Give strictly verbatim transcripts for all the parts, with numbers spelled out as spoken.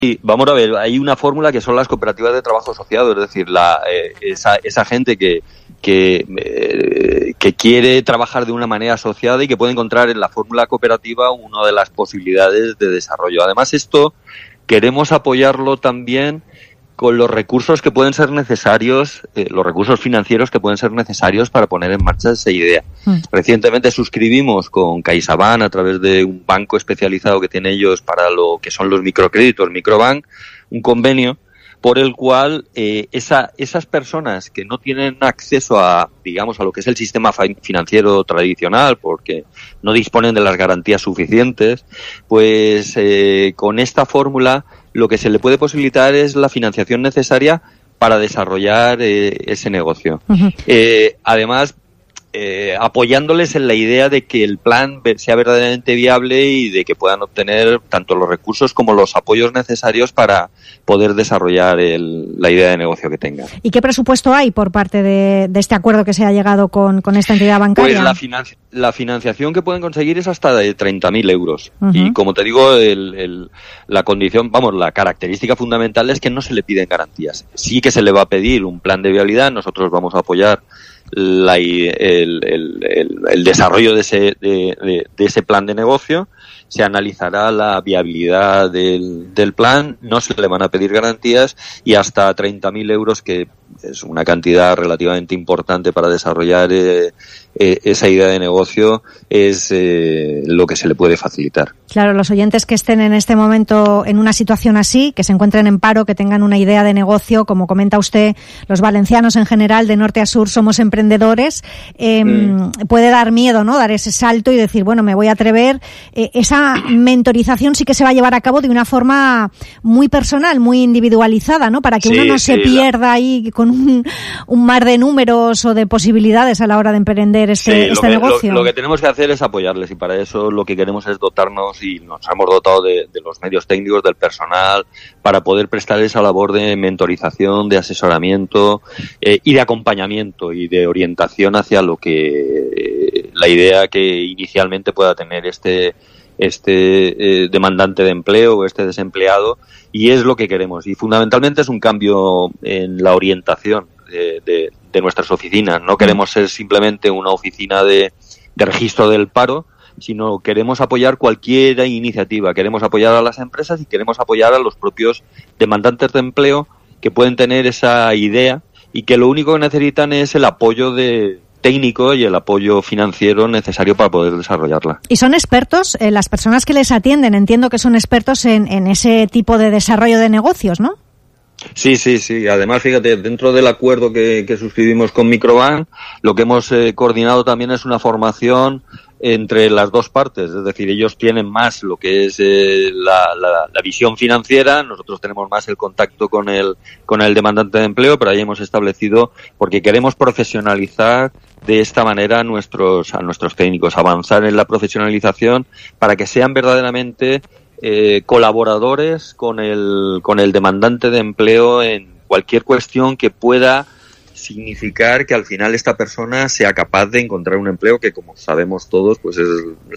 Sí, vamos a ver, hay una fórmula que son las cooperativas de trabajo asociado, es decir, la, eh, esa, esa gente que que, eh, que quiere trabajar de una manera asociada y que puede encontrar en la fórmula cooperativa una de las posibilidades de desarrollo. Además, esto queremos apoyarlo también con los recursos que pueden ser necesarios, eh, los recursos financieros que pueden ser necesarios para poner en marcha esa idea. Mm. Recientemente suscribimos con CaixaBank, a través de un banco especializado que tienen ellos para lo que son los microcréditos, Microbank, un convenio por el cual eh, esa, esas personas que no tienen acceso a, digamos, a lo que es el sistema financiero tradicional, porque no disponen de las garantías suficientes, pues eh, con esta fórmula lo que se le puede posibilitar es la financiación necesaria para desarrollar eh, ese negocio. Uh-huh. Eh, además, eh, apoyándoles en la idea de que el plan sea verdaderamente viable y de que puedan obtener tanto los recursos como los apoyos necesarios para poder desarrollar el, la idea de negocio que tengan. ¿Y qué presupuesto hay por parte de, de este acuerdo que se ha llegado con, con esta entidad bancaria? Pues la, financi- la financiación que pueden conseguir es hasta de treinta mil euros. Uh-huh. Y como te digo, el, el, la condición, vamos, la característica fundamental es que no se le piden garantías. Sí que se le va a pedir un plan de viabilidad, nosotros vamos a apoyar La, el, el, el, el desarrollo de ese, de, de, de ese plan de negocio, se analizará la viabilidad del, del plan, no se le van a pedir garantías y hasta treinta mil euros, que es una cantidad relativamente importante para desarrollar eh, eh, esa idea de negocio, es eh, lo que se le puede facilitar. Claro, los oyentes que estén en este momento en una situación así, que se encuentren en paro, que tengan una idea de negocio, como comenta usted, los valencianos en general, de norte a sur, somos emprendedores, eh, mm. puede dar miedo, ¿no?, dar ese salto y decir, bueno, me voy a atrever. Eh, esa mentorización sí que se va a llevar a cabo de una forma muy personal, muy individualizada, ¿no?, para que sí, uno no se sí, pierda la... ahí con un, un mar de números o de posibilidades a la hora de emprender este, sí, este lo que, negocio. Lo, lo que tenemos que hacer es apoyarles, y para eso lo que queremos es dotarnos, y nos hemos dotado de, de los medios técnicos, del personal, para poder prestar esa labor de mentorización, de asesoramiento eh, y de acompañamiento y de orientación hacia lo que eh, la idea que inicialmente pueda tener este este eh, demandante de empleo o este desempleado, y es lo que queremos. Y fundamentalmente es un cambio en la orientación de, de, de nuestras oficinas. No queremos ser simplemente una oficina de, de registro del paro, sino queremos apoyar cualquier iniciativa. Queremos apoyar a las empresas y queremos apoyar a los propios demandantes de empleo que pueden tener esa idea y que lo único que necesitan es el apoyo de técnico y el apoyo financiero necesario para poder desarrollarla. ¿Y son expertos? Eh, las personas que les atienden, entiendo que son expertos en, en ese tipo de desarrollo de negocios, ¿no? Sí, sí, sí. Además, fíjate, dentro del acuerdo que, que suscribimos con Microbank, lo que hemos eh, coordinado también es una formación entre las dos partes. Es decir, ellos tienen más lo que es eh, la, la, la visión financiera, nosotros tenemos más el contacto con el, con el demandante de empleo, pero ahí hemos establecido, porque queremos profesionalizar de esta manera a nuestros, a nuestros técnicos, avanzar en la profesionalización para que sean verdaderamente Eh, colaboradores con el con el demandante de empleo en cualquier cuestión que pueda significar que al final esta persona sea capaz de encontrar un empleo, que, como sabemos todos, pues es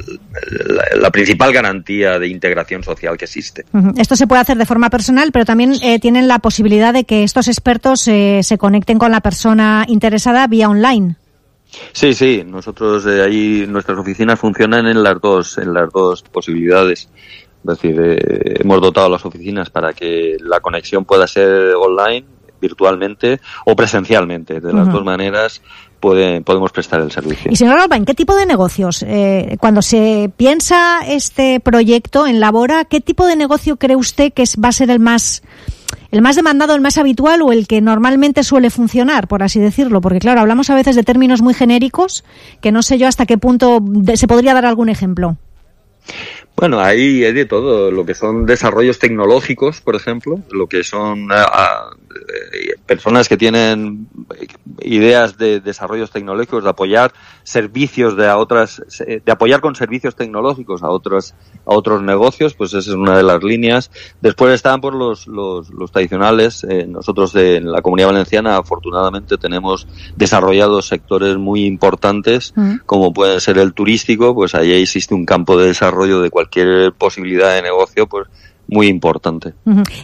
la, la principal garantía de integración social que existe. Uh-huh. Esto se puede hacer de forma personal, pero también eh, tienen la posibilidad de que estos expertos eh, se conecten con la persona interesada vía online. Sí, sí, nosotros eh, ahí nuestras oficinas funcionan en las dos en las dos posibilidades. Es decir, eh, hemos dotado a las oficinas para que la conexión pueda ser online, virtualmente o presencialmente. De las uh-huh. dos maneras puede, podemos prestar el servicio. Y señor Galván, ¿qué tipo de negocios? Eh, cuando se piensa este proyecto en Labora, ¿qué tipo de negocio cree usted que es, va a ser el más el más demandado, el más habitual o el que normalmente suele funcionar, por así decirlo? Porque claro, hablamos a veces de términos muy genéricos que no sé yo hasta qué punto de, se podría dar algún ejemplo. Bueno, ahí hay de todo, lo que son desarrollos tecnológicos, por ejemplo, lo que son a, a, personas que tienen ideas de desarrollos tecnológicos, de apoyar servicios de a otras, de apoyar con servicios tecnológicos a otros a otros negocios, pues esa es una de las líneas. Después están por los los, los tradicionales. Eh, nosotros en la Comunidad Valenciana afortunadamente tenemos desarrollados sectores muy importantes, mm. como puede ser el turístico, pues ahí existe un campo de desarrollo de cualquier posibilidad de negocio, pues muy importante. Uh-huh.